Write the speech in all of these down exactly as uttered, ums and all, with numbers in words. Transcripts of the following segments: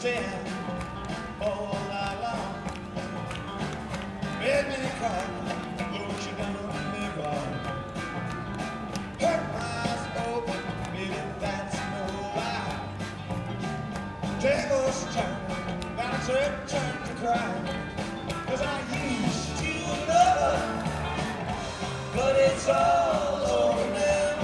stand all night long. Made me cry, Lord, you done me wrong. Hurt my eyes open, baby, that's no lie. Tables turn, now turn, turn to cry. Cause I used to love her, but it's all over now.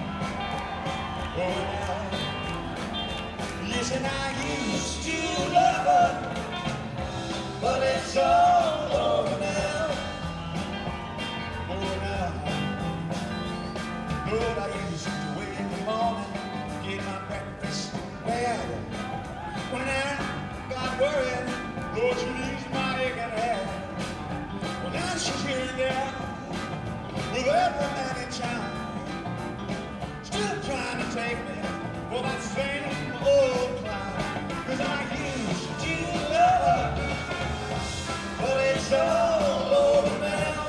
Over now. Yes, and I used to love her, but it's all over now. Over now. Lord, I used to wake in the morning, get my breakfast bad. When I got worried, Lord, you used my egg and ham. Well, now she's here and there, with every man in town, still trying to take me for that same old clown. Cause I used to love her, but it's all over now.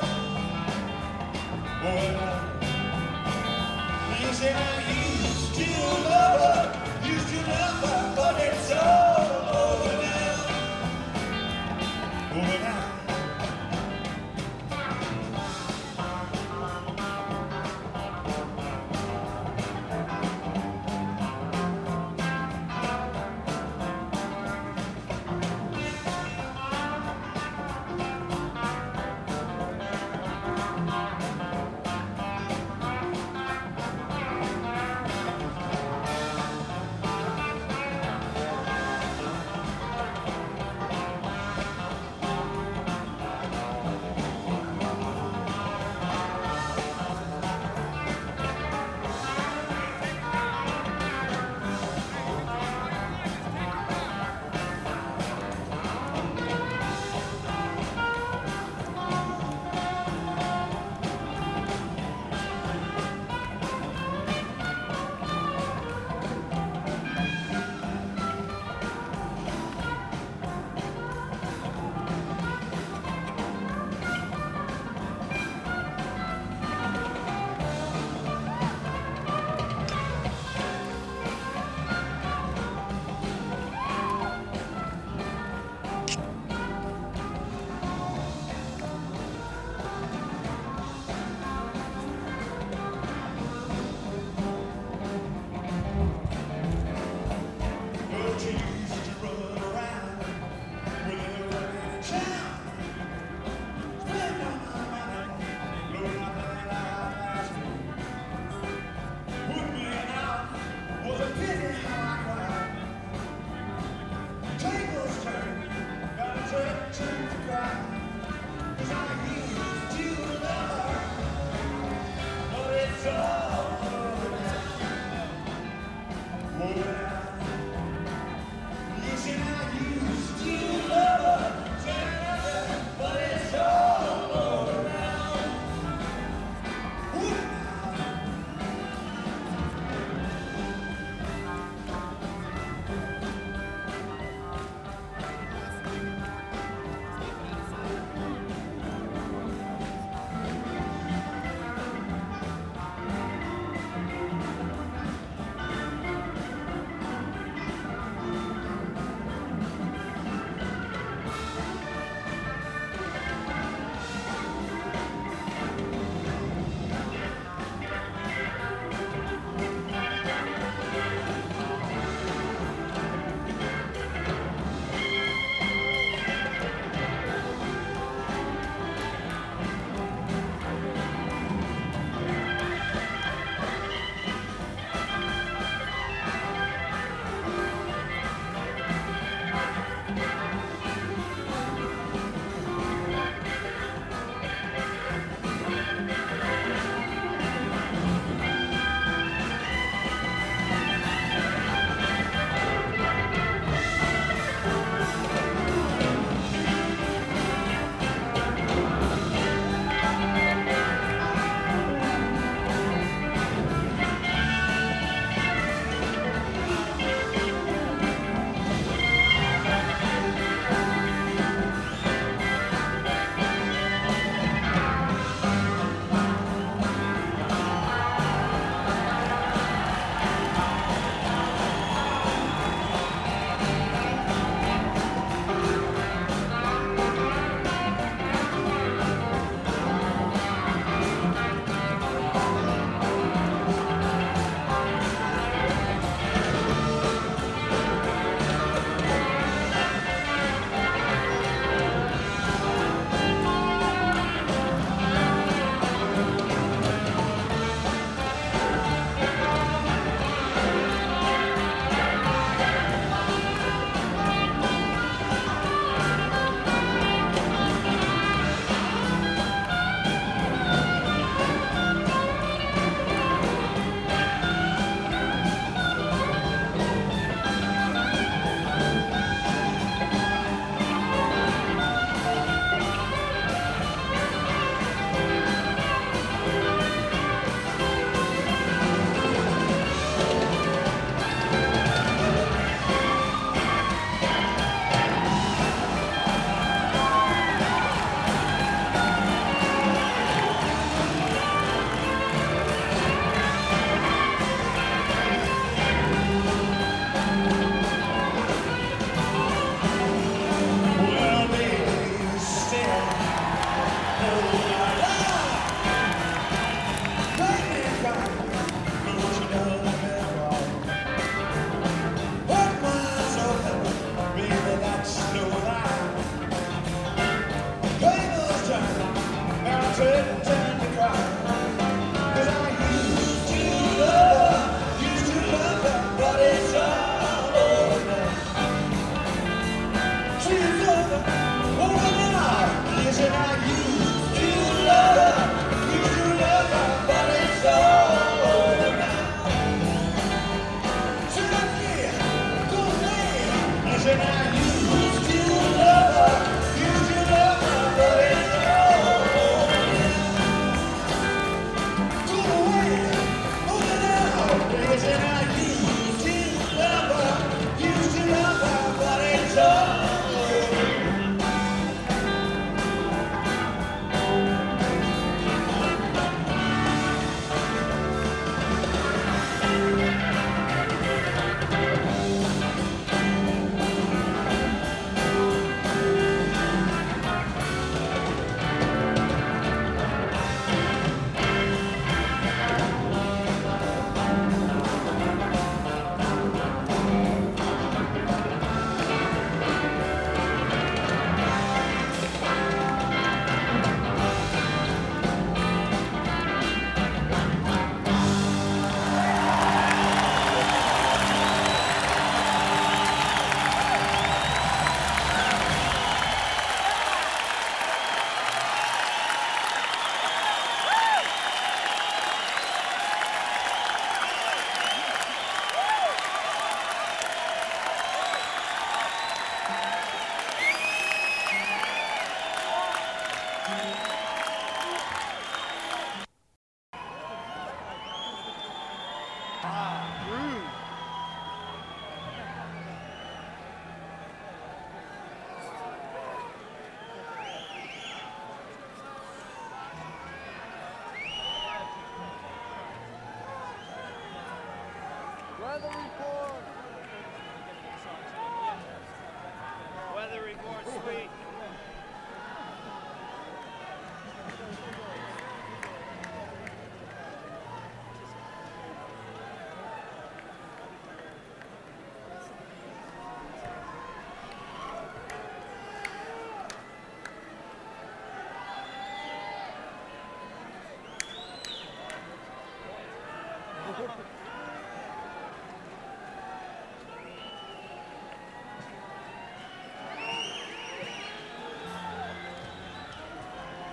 Over now. You say I used to love her, used to love her, but it's all over now. Over now.